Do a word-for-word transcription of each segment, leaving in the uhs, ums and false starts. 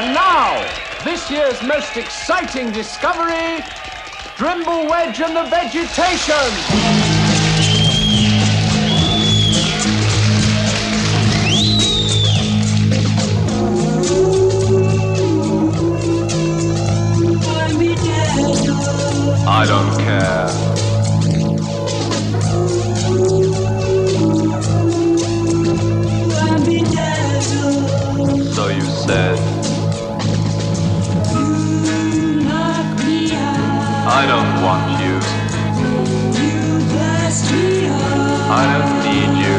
And now, this year's most exciting discovery, Drimble Wedge and the Vegetation. I don't care. So you said. I don't want you. I don't need you.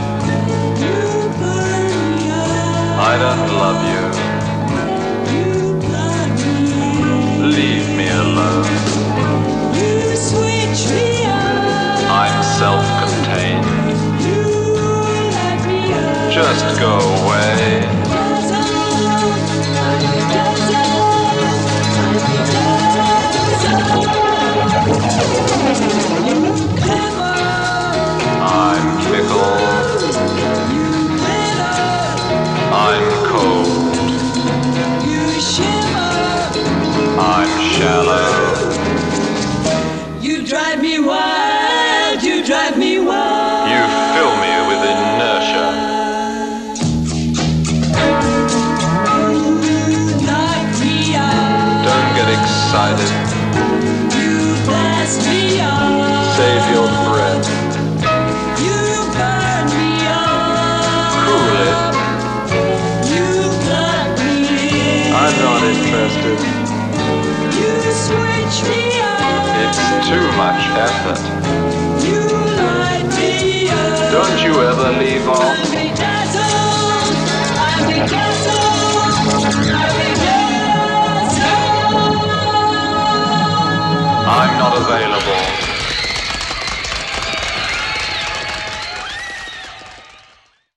I don't love you. Leave me alone. I'm self-contained. Just go away. I'm fickle. I'm cold. I'm shallow. You drive me wild, you drive me wild. You fill me with inertia. Knock me out. Don't get excited. You blast me out. Save your breath. You burn me out. Cool it. You plug me in. I'm not interested. You switch me out. It's too much effort. You light me up. Don't you ever leave off? I'm bedazzled. I'm bedazzled. I'm bedazzled. I'm not available.